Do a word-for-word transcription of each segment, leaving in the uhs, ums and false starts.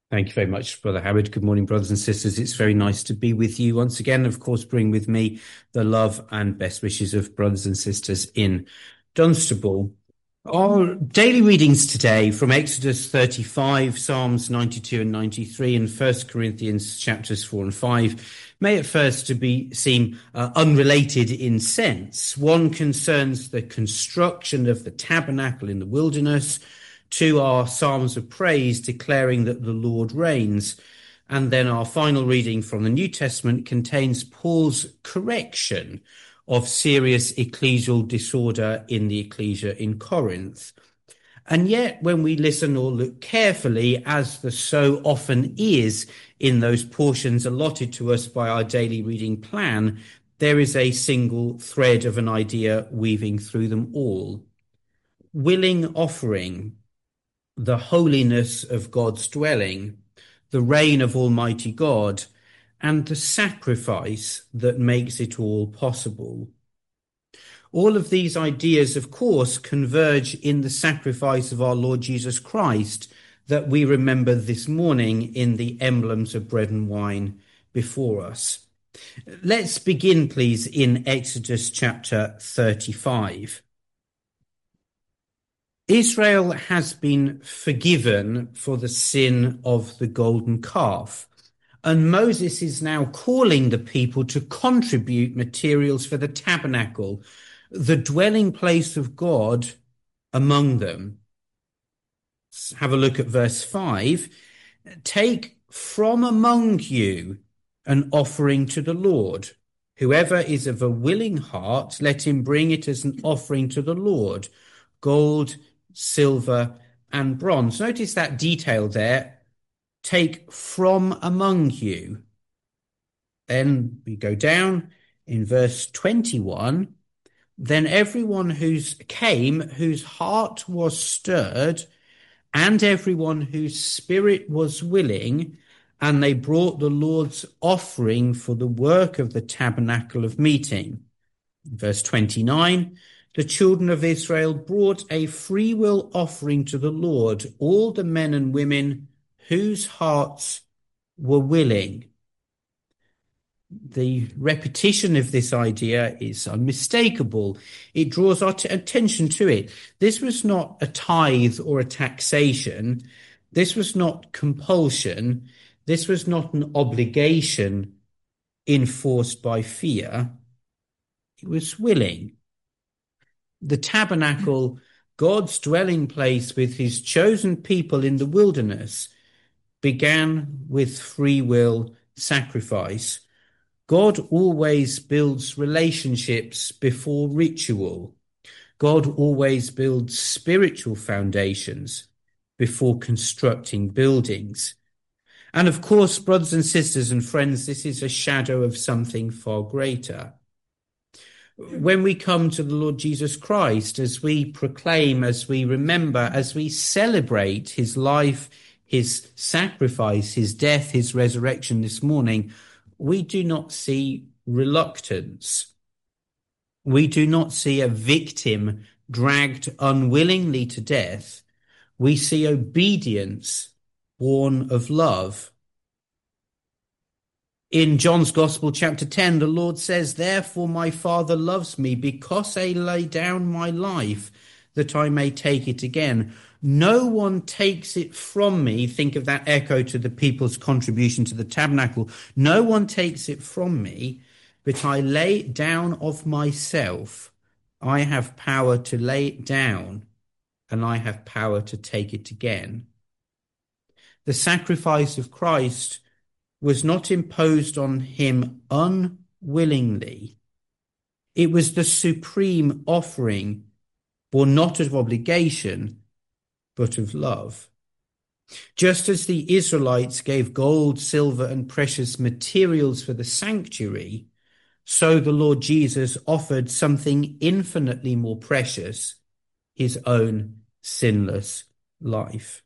Thank you very much, Brother Howard. Good morning, brothers and sisters. It's very nice to be with you once again. Of course, bring with me the love and best wishes of brothers and sisters in Dunstable. Our daily readings today from Exodus thirty-five, Psalms ninety-two and ninety-three, and First Corinthians chapters four and five may at first to be seem uh, unrelated in sense. One concerns the construction of the tabernacle in the wilderness. Two are psalms of praise declaring that the Lord reigns. And then our final reading from the New Testament contains Paul's correction of serious ecclesial disorder in the ecclesia in Corinth. And yet, when we listen or look carefully, as the so often is in those portions allotted to us by our daily reading plan, there is a single thread of an idea weaving through them all. Willing offering, the holiness of God's dwelling, the reign of Almighty God, and the sacrifice that makes it all possible. All of these ideas, of course, converge in the sacrifice of our Lord Jesus Christ that we remember this morning in the emblems of bread and wine before us. Let's begin, please, in Exodus chapter thirty-five. Israel has been forgiven for the sin of the golden calf, and Moses is now calling the people to contribute materials for the tabernacle, the dwelling place of God among them. Let's have a look at verse five. Take from among you an offering to the Lord. Whoever is of a willing heart, let him bring it as an offering to the Lord. Gold, silver, and bronze. Notice that detail there. Take from among you. Then we go down in verse twenty-one. Then everyone who's came, whose heart was stirred, and everyone whose spirit was willing, and they brought the Lord's offering for the work of the tabernacle of meeting. Verse twenty-nine. The children of Israel brought a freewill offering to the Lord, all the men and women whose hearts were willing. The repetition of this idea is unmistakable. It draws our t- attention to it. This was not a tithe or a taxation. This was not compulsion. This was not an obligation enforced by fear. It was willing. The tabernacle, God's dwelling place with his chosen people in the wilderness, began with free will sacrifice. God always builds relationships before ritual. God always builds spiritual foundations before constructing buildings. And of course, brothers and sisters and friends, this is a shadow of something far greater. When we come to the Lord Jesus Christ, as we proclaim, as we remember, as we celebrate his life, his sacrifice, his death, his resurrection this morning, we do not see reluctance. We do not see a victim dragged unwillingly to death. We see obedience born of love. In John's Gospel, chapter ten, the Lord says, "Therefore my Father loves me, because I lay down my life, that I may take it again. No one takes it from me." Think of that echo to the people's contribution to the tabernacle. "No one takes it from me, but I lay it down of myself. I have power to lay it down, and I have power to take it again." The sacrifice of Christ was not imposed on him unwillingly. It was the supreme offering, born not of obligation, but of love. Just as the Israelites gave gold, silver, and precious materials for the sanctuary, so the Lord Jesus offered something infinitely more precious, his own sinless life.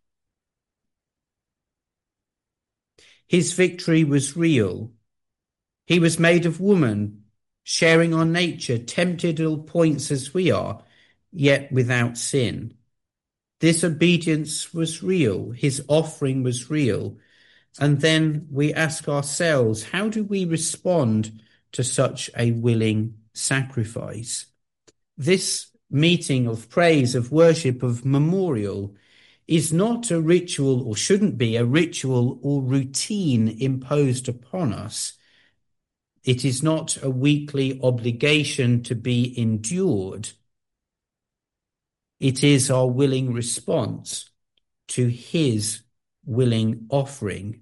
His victory was real. He was made of woman, sharing our nature, tempted at all points as we are, yet without sin. This obedience was real. His offering was real. And then we ask ourselves, how do we respond to such a willing sacrifice? This meeting of praise, of worship, of memorial is not a ritual, or shouldn't be a ritual or routine imposed upon us. It is not a weekly obligation to be endured. It is our willing response to his willing offering.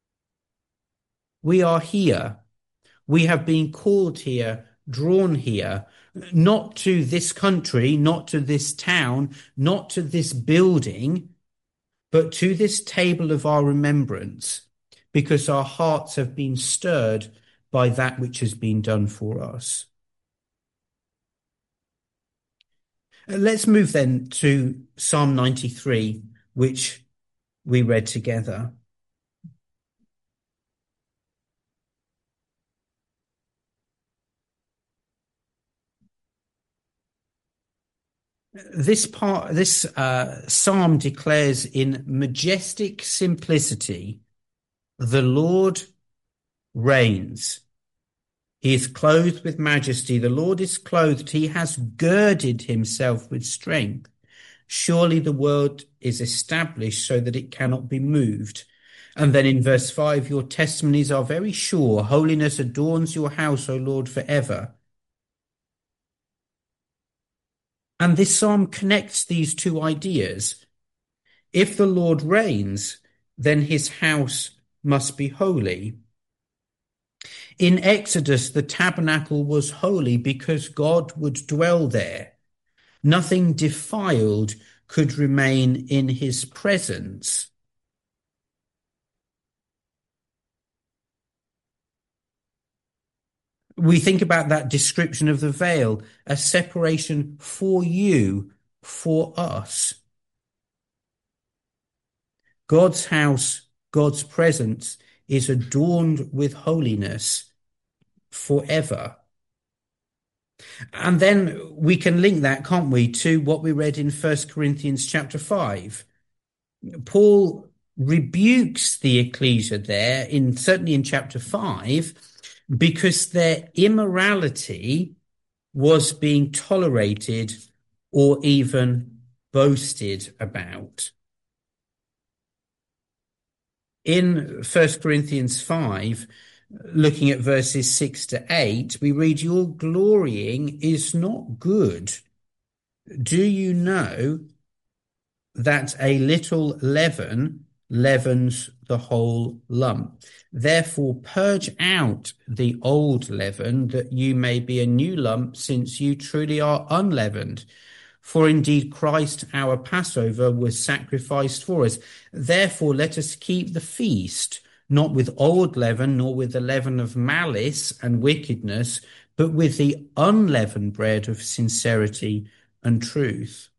We are here. We have been called here, drawn here, not to this country, not to this town, not to this building, but to this table of our remembrance, because our hearts have been stirred by that which has been done for us. Let's move then to Psalm ninety-three, which we read together. This part, this uh, psalm declares in majestic simplicity, the Lord reigns. He is clothed with majesty. The Lord is clothed. He has girded himself with strength. Surely the world is established so that it cannot be moved. And then in verse five, your testimonies are very sure. Holiness adorns your house, O Lord, forever. And this psalm connects these two ideas. If the Lord reigns, then his house must be holy. In Exodus, the tabernacle was holy because God would dwell there. Nothing defiled could remain in his presence. We think about that description of the veil, a separation for you, for us. God's house, God's presence is adorned with holiness forever. And then we can link that, can't we, to what we read in First Corinthians chapter five. Paul rebukes the ecclesia there, in certainly in chapter five, because their immorality was being tolerated or even boasted about. In First Corinthians five, looking at verses six to eight, we read, your glorying is not good. Do you know that a little leaven leavens the whole lump? Therefore purge out the old leaven, that you may be a new lump, since you truly are unleavened. For indeed Christ our Passover was sacrificed for us. Therefore let us keep the feast, not with old leaven, nor with the leaven of malice and wickedness, but with the unleavened bread of sincerity and truth.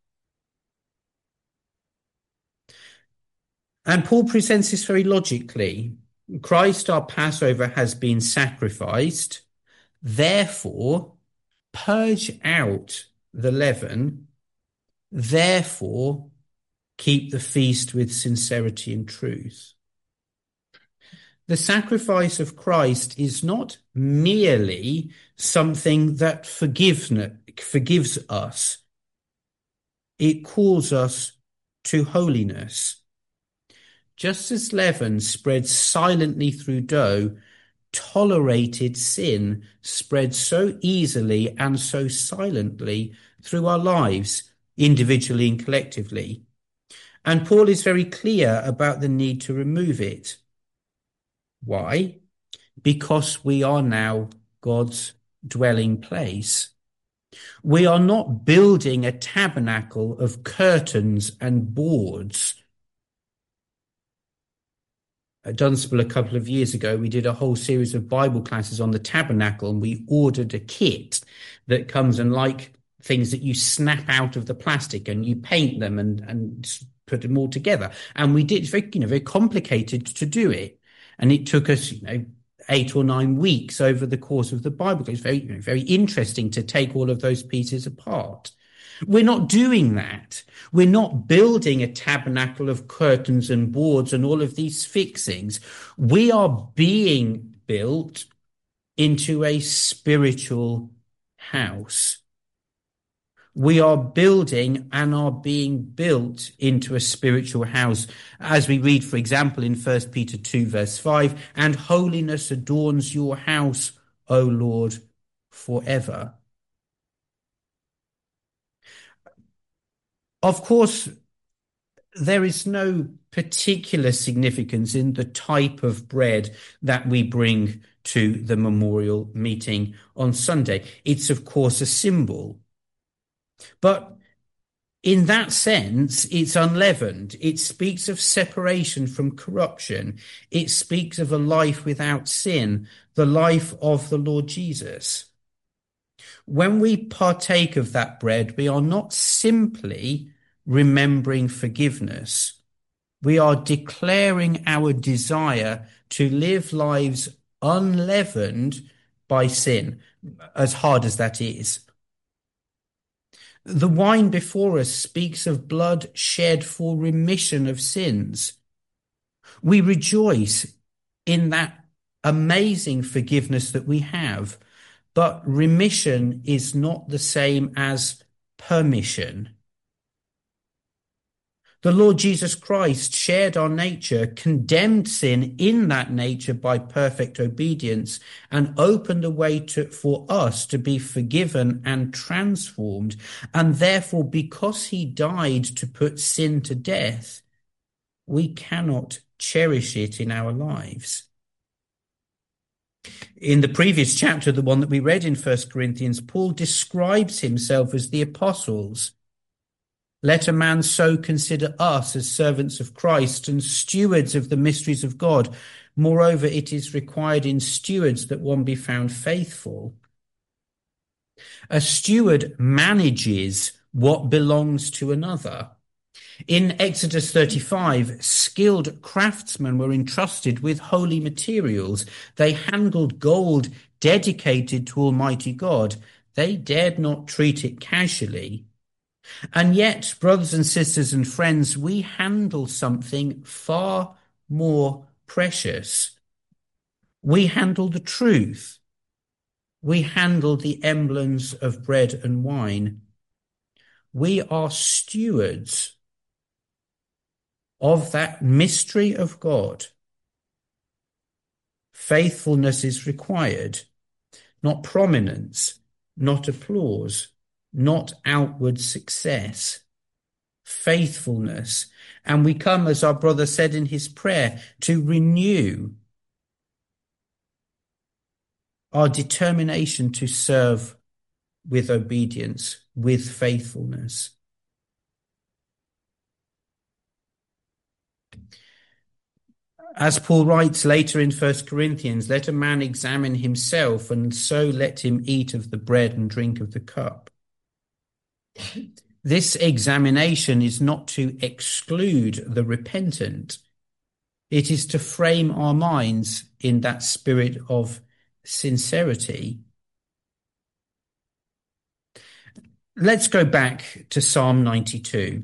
And Paul presents this very logically. Christ, our Passover, has been sacrificed. Therefore, purge out the leaven. Therefore, keep the feast with sincerity and truth. The sacrifice of Christ is not merely something that forgives, forgives us. It calls us to holiness. Just as leaven spreads silently through dough, tolerated sin spreads so easily and so silently through our lives, individually and collectively. And Paul is very clear about the need to remove it. Why? Because we are now God's dwelling place. We are not building a tabernacle of curtains and boards. At Dunstable a couple of years ago, we did a whole series of Bible classes on the tabernacle, and we ordered a kit that comes and like things that you snap out of the plastic and you paint them and, and put them all together. And we did, very, you know, very complicated to do it. And it took us, you know, eight or nine weeks over the course of the Bible. It's very, you know, very interesting to take all of those pieces apart. We're not doing that. We're not building a tabernacle of curtains and boards and all of these fixings. We are being built into a spiritual house. We are building and are being built into a spiritual house. As we read, for example, in First Peter two, verse five, and holiness adorns your house, O Lord, forever. Of course, there is no particular significance in the type of bread that we bring to the memorial meeting on Sunday. It's, of course, a symbol. But in that sense, it's unleavened. It speaks of separation from corruption. It speaks of a life without sin, the life of the Lord Jesus. When we partake of that bread, we are not simply remembering forgiveness. We are declaring our desire to live lives unleavened by sin, as hard as that is. The wine before us speaks of blood shed for remission of sins. We rejoice in that amazing forgiveness that we have, but remission is not the same as permission. The Lord Jesus Christ shared our nature, condemned sin in that nature by perfect obedience, and opened a way to, for us to be forgiven and transformed. And therefore, because he died to put sin to death, we cannot cherish it in our lives. In the previous chapter, the one that we read in First Corinthians, Paul describes himself as the apostles. Let a man so consider us as servants of Christ and stewards of the mysteries of God. Moreover, it is required in stewards that one be found faithful. A steward manages what belongs to another. In Exodus thirty-five, skilled craftsmen were entrusted with holy materials. They handled gold dedicated to Almighty God. They dared not treat it casually. And yet, brothers and sisters and friends, we handle something far more precious. We handle the truth. We handle the emblems of bread and wine. We are stewards of that mystery of God. Faithfulness is required, not prominence, not applause, not outward success, faithfulness. And we come, as our brother said in his prayer, to renew our determination to serve with obedience, with faithfulness. As Paul writes later in First Corinthians, let a man examine himself, and so let him eat of the bread and drink of the cup. This examination is not to exclude the repentant. It is to frame our minds in that spirit of sincerity. Let's go back to Psalm ninety-two.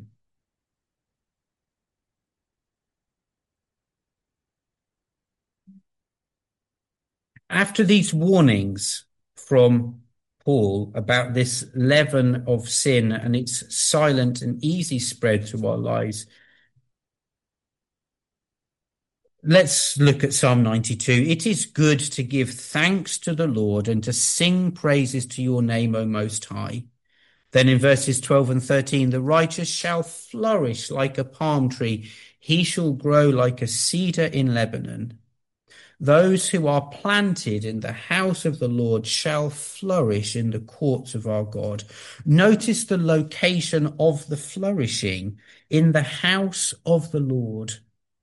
After these warnings from Paul about this leaven of sin and its silent and easy spread to our lives, let's look at Psalm ninety-two. It is good to give thanks to the Lord and to sing praises to your name, O Most High. Then in verses twelve and thirteen, the righteous shall flourish like a palm tree. He shall grow like a cedar in Lebanon. Those who are planted in the house of the Lord shall flourish in the courts of our God. Notice the location of the flourishing, in the house of the Lord.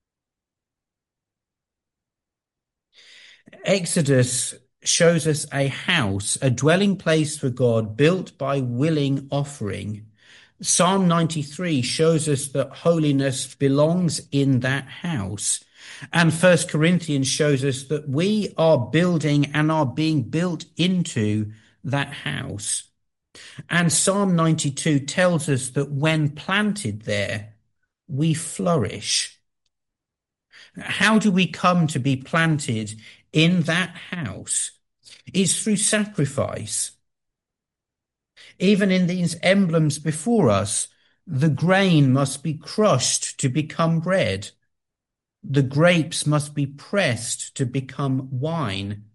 Exodus shows us a house, a dwelling place for God, built by willing offering. Psalm ninety-three shows us that holiness belongs in that house. And First Corinthians shows us that we are building and are being built into that house. And Psalm ninety-two tells us that when planted there, we flourish. How do we come to be planted in that house? It's through sacrifice. Even in these emblems before us, the grain must be crushed to become bread. The grapes must be pressed to become wine.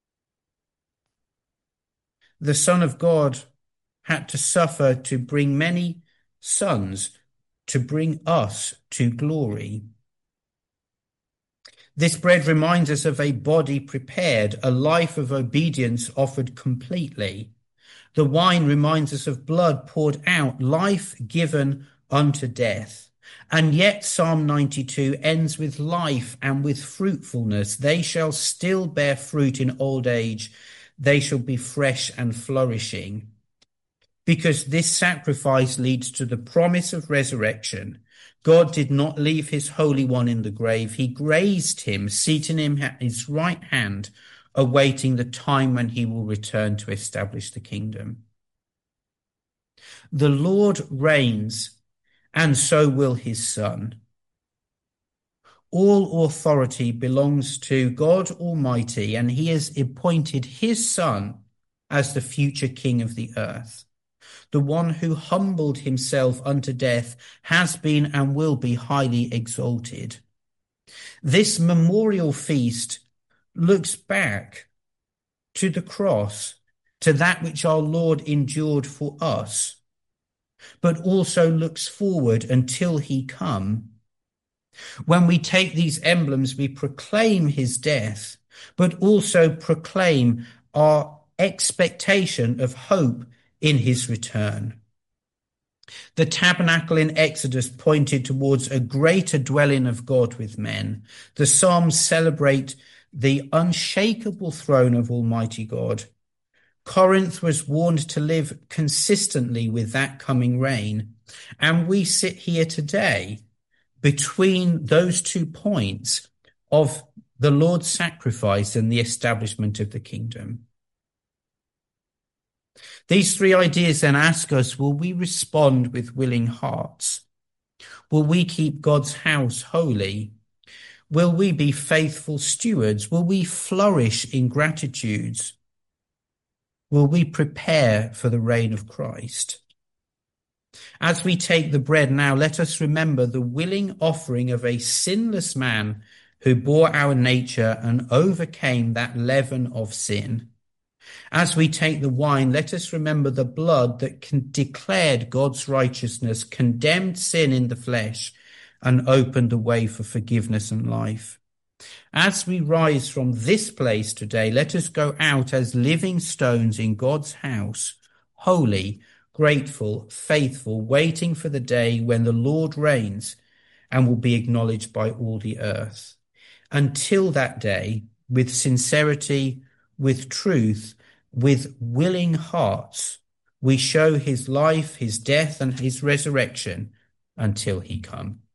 The Son of God had to suffer to bring many sons, to bring us to glory. This bread reminds us of a body prepared, a life of obedience offered completely. The wine reminds us of blood poured out, life given unto death. And yet Psalm ninety-two ends with life and with fruitfulness. They shall still bear fruit in old age. They shall be fresh and flourishing. Because this sacrifice leads to the promise of resurrection. God did not leave his Holy One in the grave. He raised him, seating him at his right hand, awaiting the time when he will return to establish the kingdom. The Lord reigns, and so will his Son. All authority belongs to God Almighty, and he has appointed his Son as the future King of the earth. The one who humbled himself unto death has been and will be highly exalted. This memorial feast looks back to the cross, to that which our Lord endured for us, but also looks forward until he come. When we take these emblems, we proclaim his death, but also proclaim our expectation of hope in his return. The tabernacle in Exodus pointed towards a greater dwelling of God with men. The Psalms celebrate the unshakable throne of Almighty God. Corinth was warned to live consistently with that coming reign. And we sit here today between those two points of the Lord's sacrifice and the establishment of the kingdom. These three ideas then ask us, will we respond with willing hearts? Will we keep God's house holy? Will we be faithful stewards? Will we flourish in gratitudes? Will we prepare for the reign of Christ? As we take the bread now, let us remember the willing offering of a sinless man who bore our nature and overcame that leaven of sin. As we take the wine, let us remember the blood that con- declared God's righteousness, condemned sin in the flesh, and opened the way for forgiveness and life. As we rise from this place today, let us go out as living stones in God's house, holy, grateful, faithful, waiting for the day when the Lord reigns and will be acknowledged by all the earth. Until that day, with sincerity, with truth, with willing hearts, we show his life, his death, and his resurrection until he come.